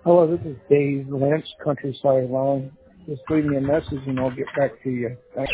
Hello, this is Dave Lynch, Countryside Line. Just leave me a message and I'll get back to you. Thanks.